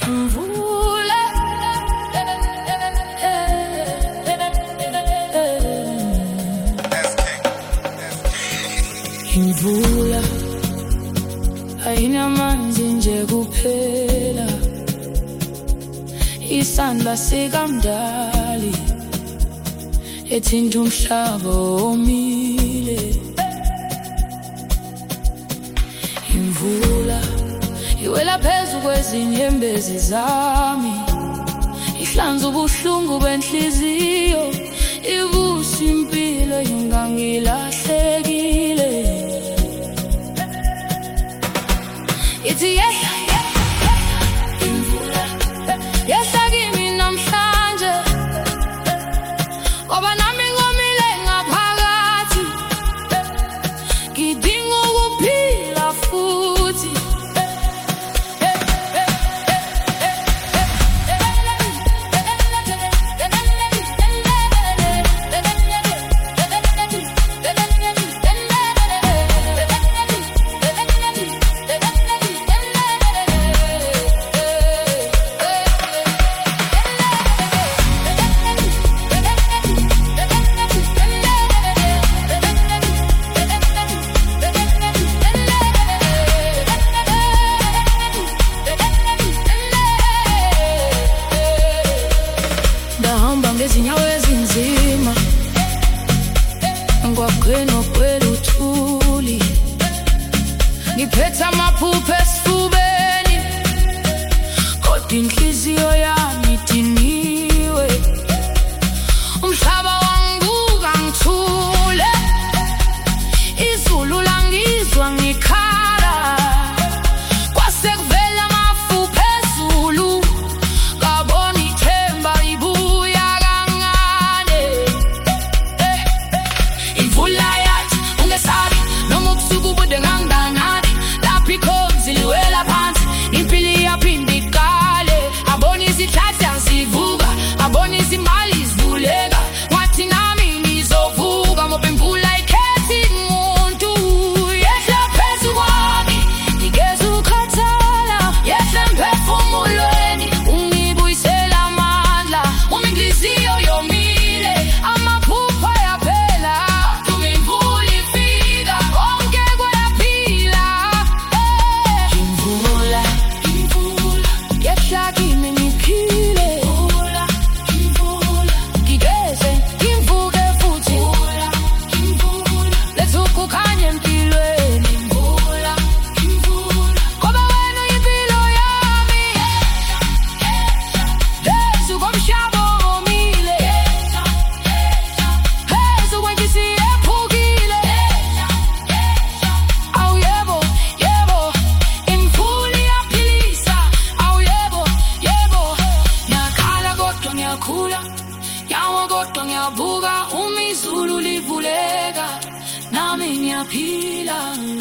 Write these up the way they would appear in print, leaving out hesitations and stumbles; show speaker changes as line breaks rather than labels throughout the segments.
Imvula, imvula ayinamanzi nje kuphela, isandla sikamdali ethinta umhlaba omile. Imvula iwela phezu kwezinyembezi zami, ihlanza ubuhlungu benhliziyo, ivusa impilo engangilahlekile. Ithi imvula yehla kimi namhlanje, ngoba nami ngomile ngaphakathi, ngidinga ukuphila futhi. Ngezinyawo ezinzima, ngwaqeni okwela uthuli, ngiphethe amaphupho esifubeni, kodwa inhliziyo yami idiniwe. Umhlaba wangibuka ngithule, izulu langizwa ngikhala, kwase kuvela amafu phezulu, ngabona ithemba ibuya. Ngiyabuka umizulu livuleka, nami ngiyaphila.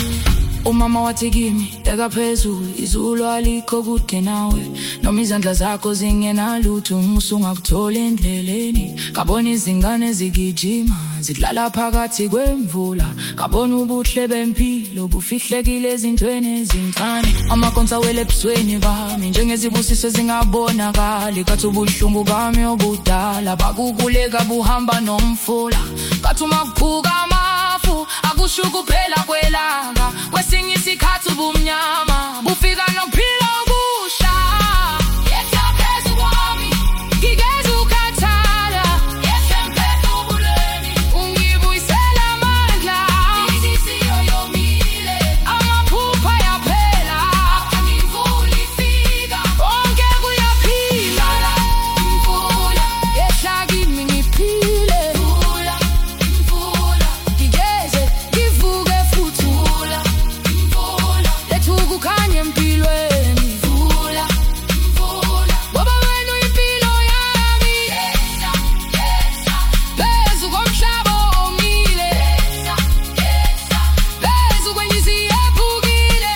Umama wathi kimi, bheka phezulu, izulu alikho kude nawe, noma izandla zakho zingenalutho usungakuthola endleleni. Ngabona izingane zigijima, zidlala phakathi kwemvula, ngabona ubuhle bempilo bufihlekile ezintweni ezincane. Amakhonsa wele ebusweni bami, njengezibusiso zingabonakali, kathi ubuhlungu bami obudala bakukuleka buhamba nomfula. Kathi uma kuphuka amafu, akusho kuphela kwelanga, kwesinye isikhathi ubumnyama bufika nokuphila okusha. Yehla phezu kwami, ngigeza ukhathala, yehla emphefumulweni, ungibuyisela amandla, inhliziyo yomile, amaphupho ayaphela, imvula ifika, konke kuyaphila. Imvula yehla kimi ngiphile, imvula ngigeze ngivuke futhi, imvula letha ukukhanya empilweni, imvula ngoba wena uyimpilo yami. Phezu komhlaba omile, phezu kwenhliziyo ephukile.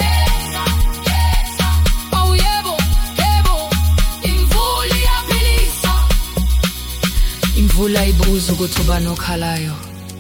Awu yebo, yebo, imvula iyaphilisa. Imvula ayibuzi ukuthi ubani okhalayo,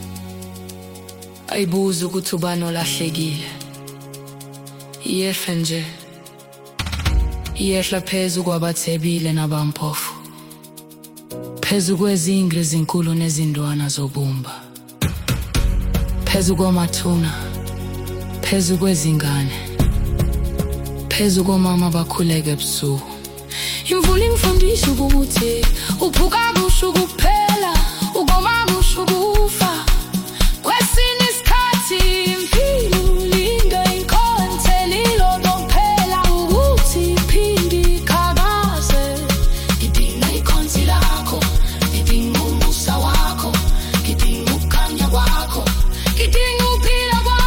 ayibuzi ukuthi ubani olahlekile, iyehle nje. iyehla phezu kwabathebile nabampofu, phezu kwezingri ezinkulu nezindwana zobumba, phezu komathuna, phezu kwezingane, phezu komama bakhuleka ebusuku. Imvula imfundisa ukuthi uphuka kusho ukuphela, ukoma kusho ukufa. Kwesinye isikhathi impilo linga inkonze lilonomphela ukuthi iphinde ikhakaze. Ngidinga ikhonzi lakho, ngidinga umusa wakho, ngidinga ukukhanya kwakho, ngidinga ukuphila kwakho.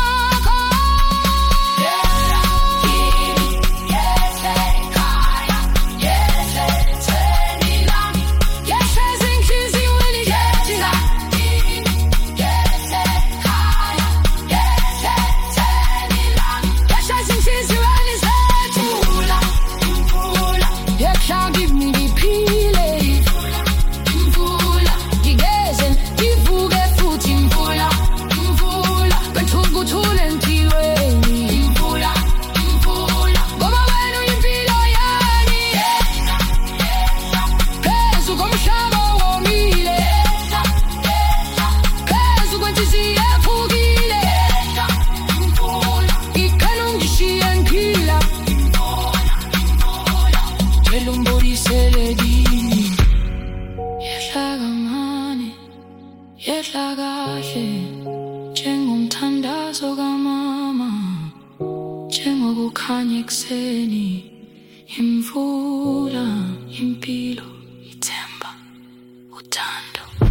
Yehla kahle njengomthandazo kamama, njengokukhanya ekuseni, imvula, impilo, ithemba, uthando.